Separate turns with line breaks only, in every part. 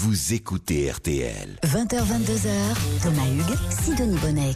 vous écoutez RTL.
20h-22h, Thomas Hugues, Sidonie Bonnec.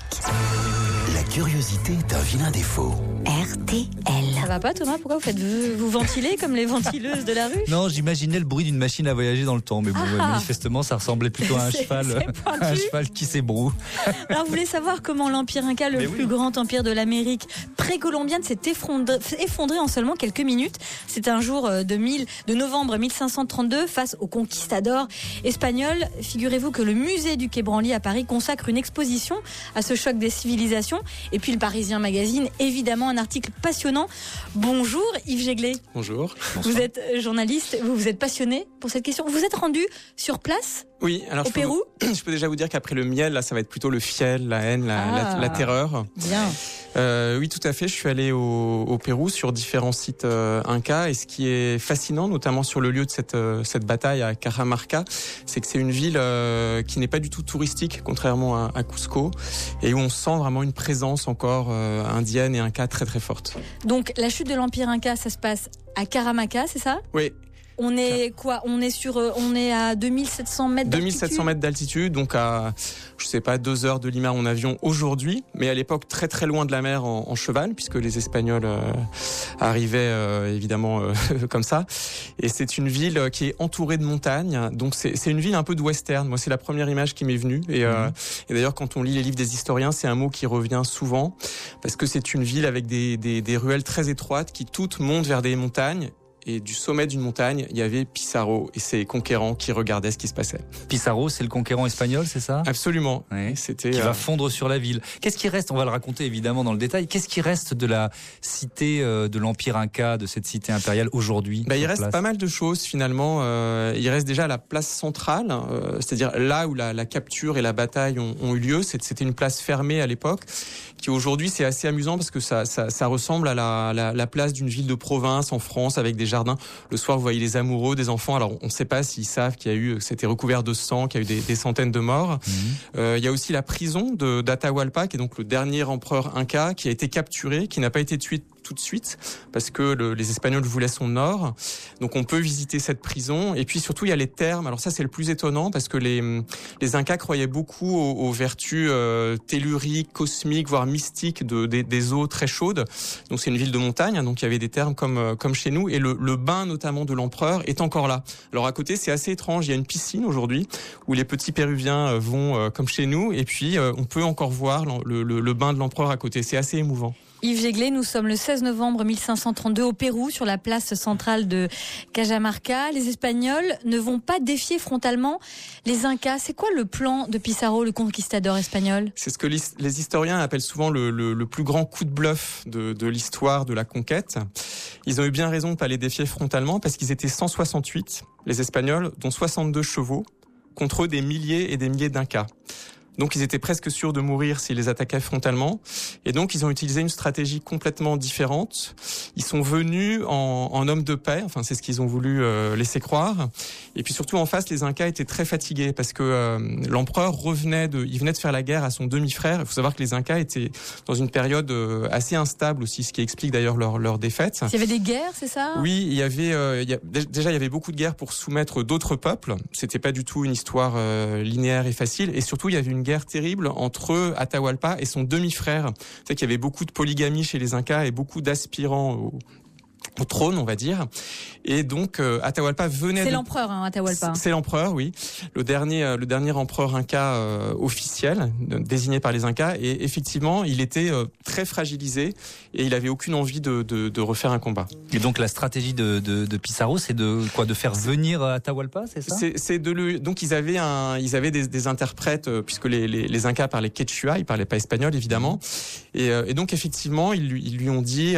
La curiosité est un vilain défaut.
RTL.
Ça va pas, Thomas? Pourquoi vous ventilez comme les ventileuses de la rue?
Non, j'imaginais le bruit d'une machine à voyager dans le temps, mais bon, manifestement, ça ressemblait plutôt à un cheval qui s'ébroue.
Alors, vous voulez savoir comment l'Empire Inca, le plus grand empire de l'Amérique précolombienne, s'est effondré en seulement quelques minutes. C'est un jour de novembre 1532 face aux conquistadors espagnols. Figurez-vous que le musée du Quai Branly à Paris consacre une exposition à ce choc des civilisations. Et puis le Parisien Magazine, évidemment, un article passionnant. Bonjour Yves Jéglé.
Bonjour.
Vous êtes journaliste, vous êtes passionné pour cette question. Vous êtes rendu sur place?
Oui, alors
au Pérou.
Je peux déjà vous dire qu'après le miel, là, ça va être plutôt le fiel, la haine, la terreur.
Bien.
Oui, tout à fait. Je suis allé au Pérou sur différents sites Inca, et ce qui est fascinant, notamment sur le lieu de cette bataille à Cajamarca, c'est que c'est une ville qui n'est pas du tout touristique, contrairement à Cusco, et où on sent vraiment une présence encore indienne et Inca très très forte.
Donc la chute de l'Empire Inca, ça se passe à Cajamarca, c'est ça?
Oui.
On est quoi? On est à 2700 mètres d'altitude.
2700 mètres d'altitude, donc à, 2 heures de Lima en avion aujourd'hui, mais à l'époque très très loin de la mer en cheval, puisque les Espagnols arrivaient évidemment comme ça. Et c'est une ville qui est entourée de montagnes, donc c'est une ville un peu de western. Moi, c'est la première image qui m'est venue. Et d'ailleurs, quand on lit les livres des historiens, c'est un mot qui revient souvent, parce que c'est une ville avec des ruelles très étroites qui toutes montent vers des montagnes. Et du sommet d'une montagne, il y avait Pizarro et ses conquérants qui regardaient ce qui se passait.
Pizarro, c'est le conquérant espagnol, c'est ça?
Absolument.
Oui. Qui va fondre sur la ville. Qu'est-ce qui reste? On va le raconter évidemment dans le détail. Qu'est-ce qui reste de la cité de l'Empire Inca, de cette cité impériale aujourd'hui?
Il reste pas mal de choses finalement. Il reste déjà la place centrale, c'est-à-dire là où la capture et la bataille ont eu lieu. C'était une place fermée à l'époque, qui aujourd'hui c'est assez amusant parce que ça ressemble à la place d'une ville de province en France avec des jardins. Le soir, vous voyez les amoureux, des enfants. Alors, on ne sait pas s'ils savent que c'était recouvert de sang, qu'il y a eu des centaines de morts. Il y a aussi la prison d'Atahualpa, qui est donc le dernier empereur Inca, qui a été capturé, qui n'a pas été tué tout de suite parce que les Espagnols voulaient son or. Donc on peut visiter cette prison. Et puis surtout il y a les thermes. Alors ça c'est le plus étonnant parce que les Incas croyaient beaucoup aux vertus telluriques, cosmiques, voire mystiques des eaux très chaudes. Donc c'est une ville de montagne, donc il y avait des thermes comme chez nous. Et le bain notamment de l'empereur est encore là. Alors à côté c'est assez étrange. Il y a une piscine aujourd'hui où les petits Péruviens vont comme chez nous. Et puis on peut encore voir le bain de l'empereur à côté. C'est assez émouvant.
Yves Jéglé, nous sommes le 16 novembre 1532 au Pérou, sur la place centrale de Cajamarca. Les Espagnols ne vont pas défier frontalement les Incas. C'est quoi le plan de Pizarro, le conquistador espagnol? C'est
ce que les historiens appellent souvent le plus grand coup de bluff de l'histoire de la conquête. Ils ont eu bien raison de ne pas les défier frontalement parce qu'ils étaient 168, les Espagnols, dont 62 chevaux, contre eux des milliers et des milliers d'Incas. Donc ils étaient presque sûrs de mourir s'ils les attaquaient frontalement. Et donc ils ont utilisé une stratégie complètement différente. Ils sont venus en hommes de paix, enfin c'est ce qu'ils ont voulu laisser croire. Et puis surtout en face, les Incas étaient très fatigués parce que l'empereur il venait de faire la guerre à son demi-frère. Il faut savoir que les Incas étaient dans une période assez instable aussi, ce qui explique d'ailleurs leur défaite.
Il y avait des guerres, c'est ça?
Oui, il y avait beaucoup de guerres pour soumettre d'autres peuples. C'était pas du tout une histoire linéaire et facile. Et surtout, il y avait une guerre terrible entre Atahualpa et son demi-frère. C'est qu'il y avait beaucoup de polygamie chez les Incas et beaucoup d'aspirants au trône, on va dire. Et donc Atahualpa venait.
C'est l'empereur, Atahualpa.
C'est l'empereur, oui. Le dernier empereur Inca officiel, désigné par les Incas. Et effectivement, il était très fragilisé et il avait aucune envie de refaire un combat.
Et donc la stratégie de Pizarro, c'est de faire venir Atahualpa, c'est ça?
Donc ils avaient des interprètes puisque les Incas parlaient quechua, ils parlaient pas espagnol évidemment. Et donc effectivement, ils lui ont dit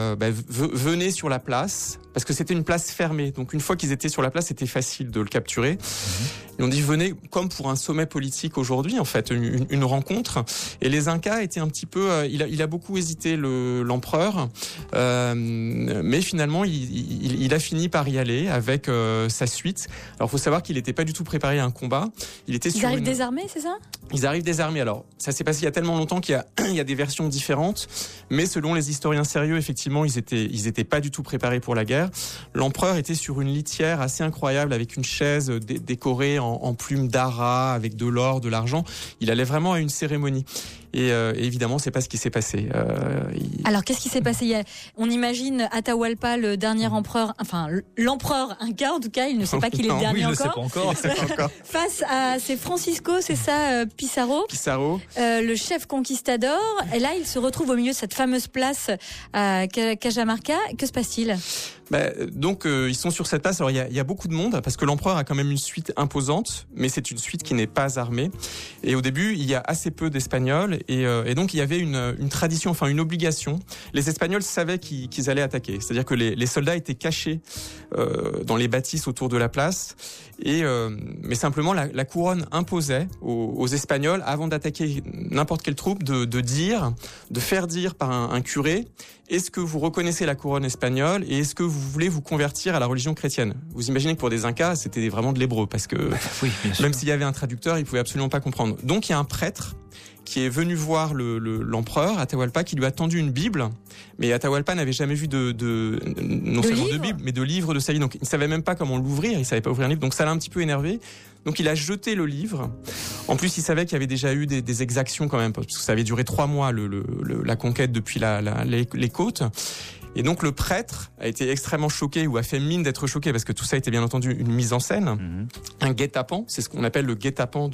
venez sur la place, parce que c'était une place fermée. Donc une fois qu'ils étaient sur la place, c'était facile de le capturer. Ils ont dit venez comme pour un sommet politique aujourd'hui, en fait, une rencontre. Et les Incas étaient un petit peu, il a beaucoup hésité l'empereur, mais finalement il a fini par y aller avec sa suite. Alors faut savoir qu'il n'était pas du tout préparé à un combat.
Ils arrivent désarmés, c'est ça?
Ils arrivent désarmés. Alors ça s'est passé il y a tellement longtemps qu'il y a des versions différentes, mais selon les historiens sérieux, effectivement, ils étaient pas du tout préparés pour la guerre. L'empereur était sur une litière assez incroyable avec une chaise décorée en plumes d'ara, avec de l'or, de l'argent. Il allait vraiment à une cérémonie. Et évidemment, c'est pas ce qui s'est passé.
Alors, qu'est-ce qui s'est passé? On imagine Atahualpa, le dernier empereur, enfin l'empereur Inca en tout cas, il ne sait pas qu'il est le dernier encore. Face à c'est Francisco, c'est ça, Pizarro, le chef conquistador. Et là, il se retrouve au milieu de cette fameuse place à Cajamarca. Que se passe-t-il?
Donc ils sont sur cette place. Alors il y a beaucoup de monde parce que l'empereur a quand même une suite imposante, mais c'est une suite qui n'est pas armée. Et au début, il y a assez peu d'Espagnols et donc il y avait une tradition, enfin une obligation. Les Espagnols savaient qu'ils allaient attaquer, c'est-à-dire que les soldats étaient cachés dans les bâtisses autour de la place. Mais simplement la couronne imposait aux Espagnols, avant d'attaquer n'importe quelle troupe, de faire dire par un curé: est-ce que vous reconnaissez la couronne espagnole et est-ce que vous voulez vous convertir à la religion chrétienne? Vous imaginez que pour des Incas, c'était vraiment de l'hébreu parce que
oui,
même s'il y avait un traducteur, ils pouvaient absolument pas comprendre. Donc il y a un prêtre qui est venu voir l'empereur Atahualpa, qui lui a tendu une Bible, mais Atahualpa n'avait jamais vu non seulement de Bible, mais de livre de sa vie. Donc il ne savait même pas comment l'ouvrir, il savait pas ouvrir un livre, donc ça l'a un petit peu énervé. Donc il a jeté le livre. En plus, il savait qu'il y avait déjà eu des exactions quand même, parce que ça avait duré 3 mois la conquête depuis les côtes. Et donc le prêtre a été extrêmement choqué, ou a fait mine d'être choqué, parce que tout ça était bien entendu une mise en scène, un guet-apens, c'est ce qu'on appelle le guet-apens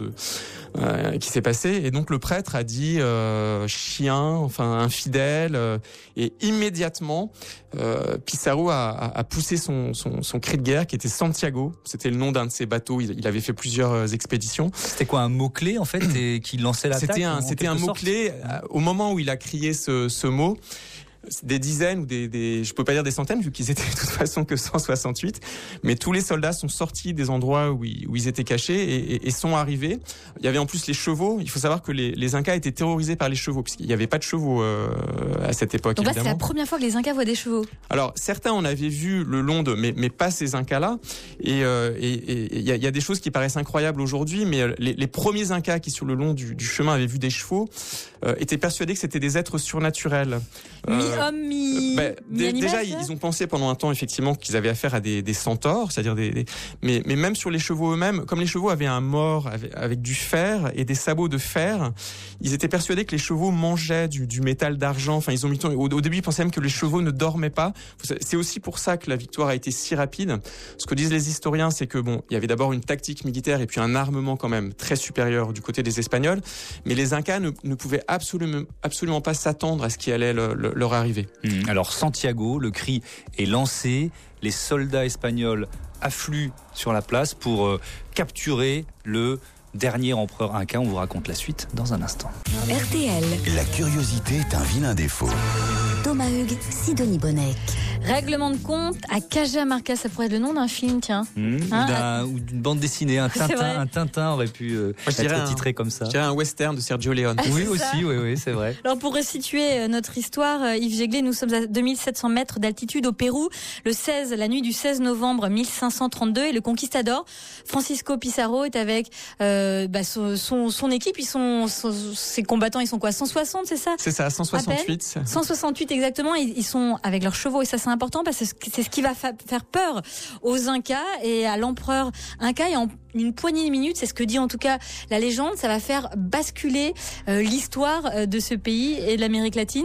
qui s'est passé. Et donc le prêtre a dit chien, enfin infidèle, et immédiatement Pizarro a poussé son cri de guerre, qui était Santiago. C'était le nom d'un de ses bateaux. Il avait fait plusieurs expéditions.
C'était quoi, un mot-clé en fait, et qui lançait l'attaque?
C'était un mot-clé. Au moment où il a crié ce mot, des dizaines ou je peux pas dire des centaines vu qu'ils étaient de toute façon que 168, mais tous les soldats sont sortis des endroits où ils étaient cachés et sont arrivés. Il y avait en plus les chevaux. Il faut savoir que les Incas étaient terrorisés par les chevaux puisqu'il n'y avait pas de chevaux à cette époque.
Donc là,
évidemment.
C'est la première fois que les Incas voient des chevaux.
Alors certains en avaient vu le long mais pas ces Incas-là. Et il y a des choses qui paraissent incroyables aujourd'hui, mais les premiers Incas qui sur le long du chemin avaient vu des chevaux étaient persuadés que c'était des êtres surnaturels.
Mi-homme, mi-animal.
Déjà, ils ont pensé pendant un temps effectivement qu'ils avaient affaire à des centaures, c'est-à-dire mais même sur les chevaux eux-mêmes, comme les chevaux avaient un mors avec du fer et des sabots de fer, ils étaient persuadés que les chevaux mangeaient du métal d'argent. Enfin, au début, ils pensaient même que les chevaux ne dormaient pas. C'est aussi pour ça que la victoire a été si rapide. Ce que disent les historiens, c'est que il y avait d'abord une tactique militaire et puis un armement quand même très supérieur du côté des Espagnols, mais les Incas ne pouvaient absolument pas s'attendre à ce qui allait leur arriver.
Alors Santiago, le cri est lancé, les soldats espagnols affluent sur la place pour capturer le dernier empereur Inca. On vous raconte la suite dans un instant.
RTL.
La curiosité est un vilain défaut.
Thomas Hugues, Sidonie Bonnec.
Règlement de compte à Cajamarca, ça pourrait être le nom d'un film, tiens.
Ou d'une bande dessinée, un Tintin aurait pu être titré comme ça.
Je dirais un western de Sergio Leone.
Oui aussi, oui, c'est vrai.
Alors pour resituer notre histoire, Yves Jéglé, nous sommes à 2700 mètres d'altitude au Pérou, la nuit du 16 novembre 1532, et le conquistador Francisco Pizarro est avec son équipe. Ses combattants, ils sont quoi, 160, c'est ça?
C'est ça, 168.
168 exactement, ils sont avec leurs chevaux, et ça c'est important parce que c'est ce qui va faire peur aux Incas et à l'empereur Inca. Et en une poignée de minutes, c'est ce que dit en tout cas la légende, ça va faire basculer l'histoire de ce pays et de l'Amérique latine.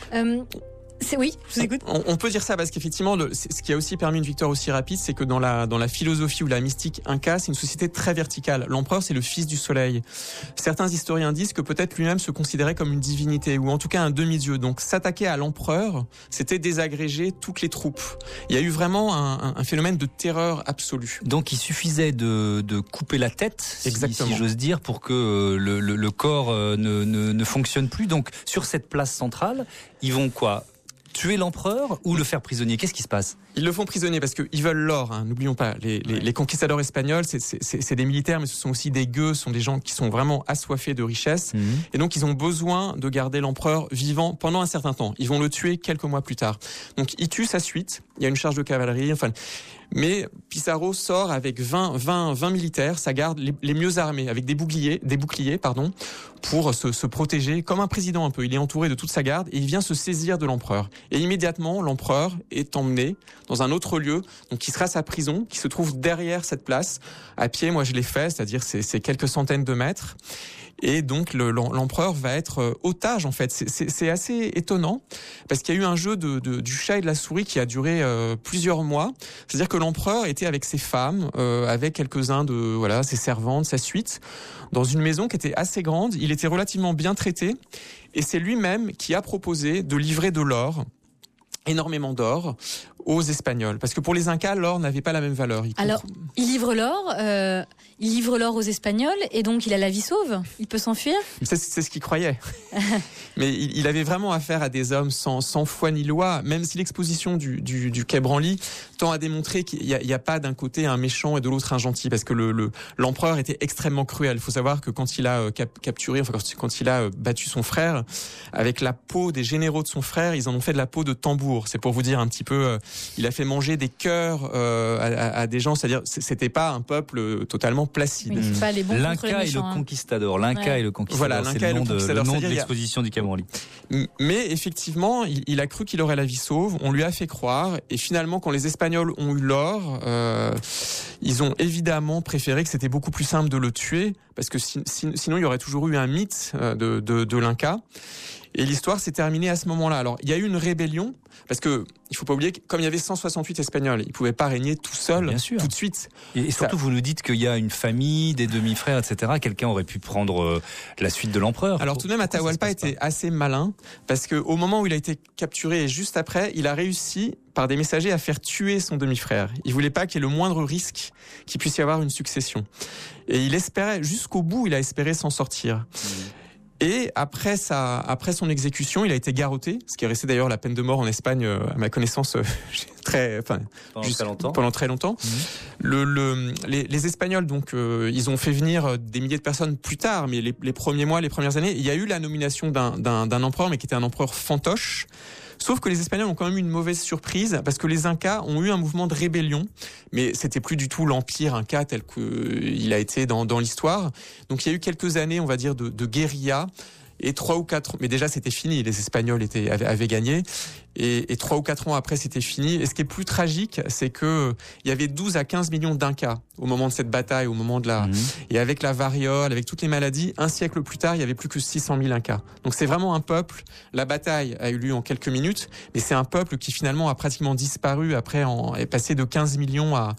Oui, je vous écoute.
On peut dire ça parce qu'effectivement, ce qui a aussi permis une victoire aussi rapide, c'est que dans la philosophie ou la mystique Inca, c'est une société très verticale. L'empereur, c'est le fils du soleil. Certains historiens disent que peut-être lui-même se considérait comme une divinité, ou en tout cas un demi-dieu. Donc s'attaquer à l'empereur, c'était désagréger toutes les troupes. Il y a eu vraiment un phénomène de terreur absolue.
Donc il suffisait de couper la tête, si j'ose dire, pour que le corps ne fonctionne plus. Donc sur cette place centrale, ils vont quoi ? Tuer l'empereur ou le faire prisonnier? Qu'est-ce qui se passe?
Ils le font prisonnier parce qu'ils veulent l'or, n'oublions pas. Les conquistadors espagnols, c'est des militaires, mais ce sont aussi des gueux, ce sont des gens qui sont vraiment assoiffés de richesse. Et donc ils ont besoin de garder l'empereur vivant pendant un certain temps. Ils vont le tuer quelques mois plus tard. Donc ils tuent sa suite, il y a une charge de cavalerie, enfin... Mais Pizarro sort avec 20 militaires, sa garde les mieux armés, avec des boucliers, pour se protéger, comme un président un peu. Il est entouré de toute sa garde et il vient se saisir de l'empereur. Et immédiatement, l'empereur est emmené dans un autre lieu, donc qui sera sa prison, qui se trouve derrière cette place, à pied. Moi, je l'ai fait, c'est-à-dire c'est quelques centaines de mètres. Et donc l'empereur va être otage en fait. C'est assez étonnant parce qu'il y a eu un jeu du chat et de la souris qui a duré plusieurs mois. C'est-à-dire que l'empereur était avec ses femmes, avec quelques-uns de ses servantes, sa suite, dans une maison qui était assez grande. Il était relativement bien traité et c'est lui-même qui a proposé de livrer de l'or, énormément d'or, aux Espagnols. Parce que pour les Incas, l'or n'avait pas la même valeur.
Alors, il livre l'or aux Espagnols et donc il a la vie sauve. Il peut s'enfuir.
C'est ce qu'il croyait. Mais il avait vraiment affaire à des hommes sans foi ni loi, même si l'exposition du Quai Branly tend à démontrer qu'il n'y a pas d'un côté un méchant et de l'autre un gentil, parce que l'empereur était extrêmement cruel. Il faut savoir que quand il a quand il a battu son frère, avec la peau des généraux de son frère, ils en ont fait de la peau de tambour. C'est pour vous dire un petit peu... il a fait manger des cœurs à des gens, c'est-à-dire c'était pas un peuple totalement placide.
Oui, pas les bons
L'Inca et le conquistador. L'Inca et le conquistador.
Voilà, l'Inca et le conquistador.
Le nom de l'exposition du Quai Branly.
Mais effectivement, il a cru qu'il aurait la vie sauve. On lui a fait croire. Et finalement, quand les Espagnols ont eu l'or, ils ont évidemment préféré que c'était beaucoup plus simple de le tuer, parce que sinon il y aurait toujours eu un mythe de l'Inca. Et l'histoire s'est terminée à ce moment-là. Alors, il y a eu une rébellion, parce que il faut pas oublier que comme il y avait 168 Espagnols, ils pouvaient pas régner tout seuls, tout de suite.
Et surtout, vous nous dites qu'il y a une famille, des demi-frères, etc. Quelqu'un aurait pu prendre la suite de l'empereur.
Alors tout de même, Atahualpa était assez malin, parce que au moment où il a été capturé et juste après, il a réussi par des messagers à faire tuer son demi-frère. Il voulait pas qu'il y ait le moindre risque qu'il puisse y avoir une succession. Et il espérait, jusqu'au bout, il a espéré s'en sortir. Et après son exécution, il a été garrotté, ce qui est resté d'ailleurs la peine de mort en Espagne, à ma connaissance, pendant très longtemps. Les Espagnols, donc, ils ont fait venir des milliers de personnes plus tard, mais les premiers mois, les premières années, il y a eu la nomination d'un empereur, mais qui était un empereur fantoche. Sauf que les Espagnols ont quand même eu une mauvaise surprise, parce que les Incas ont eu un mouvement de rébellion, mais c'était plus du tout l'empire Inca tel qu'il a été dans l'histoire. Donc il y a eu quelques années, on va dire, de guérilla, et 3 ou 4, mais déjà c'était fini, les Espagnols avaient gagné, et 3 ou 4 ans après c'était fini. Et ce qui est plus tragique, c'est que il y avait 12 à 15 millions d'Incas au moment de cette bataille, au moment de et avec la variole, avec toutes les maladies, un siècle plus tard, il y avait plus que 600 000 Incas. Donc c'est vraiment un peuple. La bataille a eu lieu en quelques minutes, mais c'est un peuple qui finalement a pratiquement disparu après, est passé de 15 millions à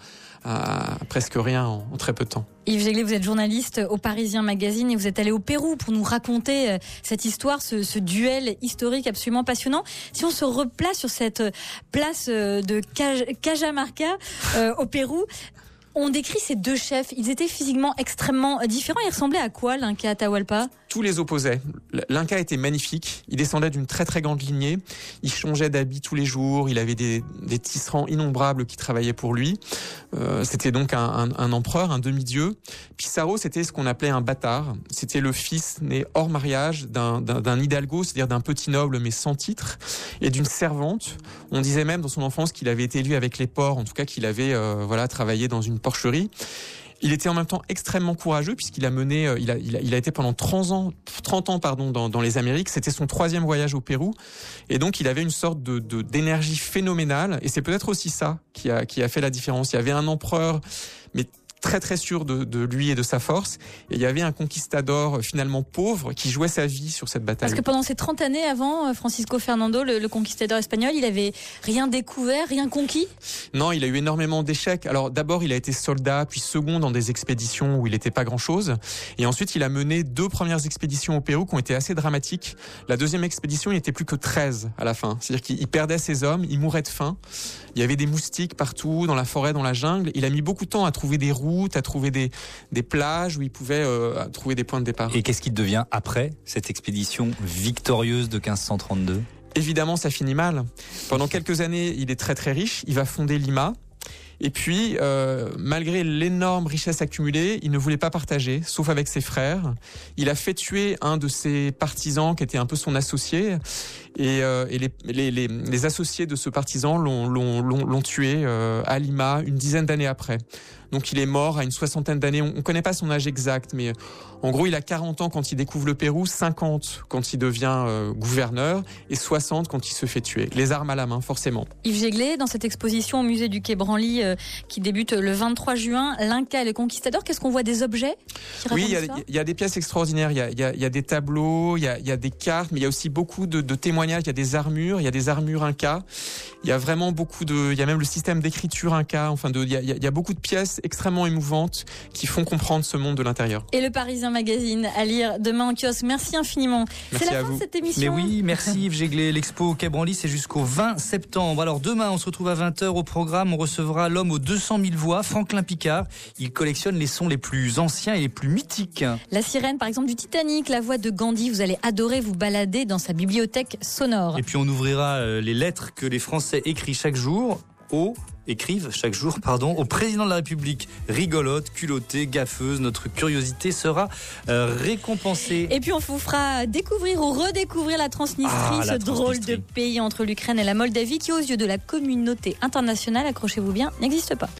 presque rien en très peu de temps.
Yves Jéglé, vous êtes journaliste au Parisien Magazine et vous êtes allé au Pérou pour nous raconter cette histoire, ce duel historique absolument passionnant. Si on se replace sur cette place de Cajamarca au Pérou, on décrit ces deux chefs. Ils étaient physiquement extrêmement différents. Ils ressemblaient à quoi, l'Inca Atahualpa ?
Tous les opposaient. L'Inca était magnifique. Il descendait d'une très très grande lignée. Il changeait d'habit tous les jours. Il avait des tisserands innombrables qui travaillaient pour lui. C'était donc un empereur, un demi-dieu. Pizarro, c'était ce qu'on appelait un bâtard. C'était le fils né hors mariage d'un hidalgo, c'est-à-dire d'un petit noble mais sans titre, et d'une servante. On disait même dans son enfance qu'il avait été élevé avec les porcs, en tout cas qu'il avait travaillé dans une porcherie. Il était en même temps extrêmement courageux, puisqu'il a mené, il a été pendant 30 ans, dans les Amériques. C'était son 3e voyage au Pérou. Et donc, il avait une sorte d'énergie phénoménale. Et c'est peut-être aussi ça qui a fait la différence. Il y avait un empereur, mais très très sûr de lui et de sa force. Et il y avait un conquistador finalement pauvre qui jouait sa vie sur cette bataille.
Parce que pendant ces 30 années avant, Francisco Fernando, le conquistador espagnol, il avait rien découvert, rien conquis ?
Non, il a eu énormément d'échecs. Alors d'abord, il a été soldat, puis second dans des expéditions où il n'était pas grand-chose. Et ensuite, il a mené 2 premières expéditions au Pérou qui ont été assez dramatiques. La 2e expédition, il n'était plus que 13 à la fin. C'est-à-dire qu'il perdait ses hommes, il mourait de faim. Il y avait des moustiques partout, dans la forêt, dans la jungle. Il a mis beaucoup de temps à trouver des routes, à trouver des plages où il pouvait trouver des points de départ.
Et qu'est-ce qu'il devient après cette expédition victorieuse de 1532 ?
Évidemment, ça finit mal. Pendant quelques années, il est très très riche. Il va fonder Lima. Et puis, malgré l'énorme richesse accumulée, il ne voulait pas partager, sauf avec ses frères. Il a fait tuer un de ses partisans qui était un peu son associé. Et les associés de ce partisan l'ont tué à Lima une dizaine d'années après. Donc il est mort à une 60aine d'années. On ne connaît pas son âge exact, mais en gros, il a 40 ans quand il découvre le Pérou, 50 quand il devient gouverneur et 60 quand il se fait tuer. Les armes à la main, forcément.
Yves Jéglé, dans cette exposition au musée du Quai Branly qui débute le 23 juin, l'Inca et le Conquistador, qu'est-ce qu'on voit, des objets qui racontent ça ?
Il y a des pièces extraordinaires. Il y a des tableaux, il y a des cartes, mais il y a aussi beaucoup de témoignages. Il y a des armures, Inca. Il y a vraiment il y a même le système d'écriture Inca. Enfin, il y a beaucoup de pièces extrêmement émouvantes qui font comprendre ce monde de l'intérieur.
Et le Parisien Magazine à lire demain en kiosque. Merci infiniment.
Merci
c'est la
à
fin
vous.
de cette émission.
Mais oui, merci Yves Jéglé. L'expo au Quai Branly, c'est jusqu'au 20 septembre. Alors demain, on se retrouve à 20h au programme. On recevra l'homme aux 200 000 voix, Franklin Picard. Il collectionne les sons les plus anciens et les plus mythiques.
La sirène, par exemple, du Titanic, la voix de Gandhi. Vous allez adorer vous balader dans sa bibliothèque sonore.
Et puis on ouvrira les lettres que les Français écrivent chaque jour au président de la République. Rigolote, culottée, gaffeuse, notre curiosité sera récompensée.
Et puis on vous fera découvrir ou redécouvrir la Transnistrie, ce drôle de pays entre l'Ukraine et la Moldavie qui, aux yeux de la communauté internationale, accrochez-vous bien, n'existe pas.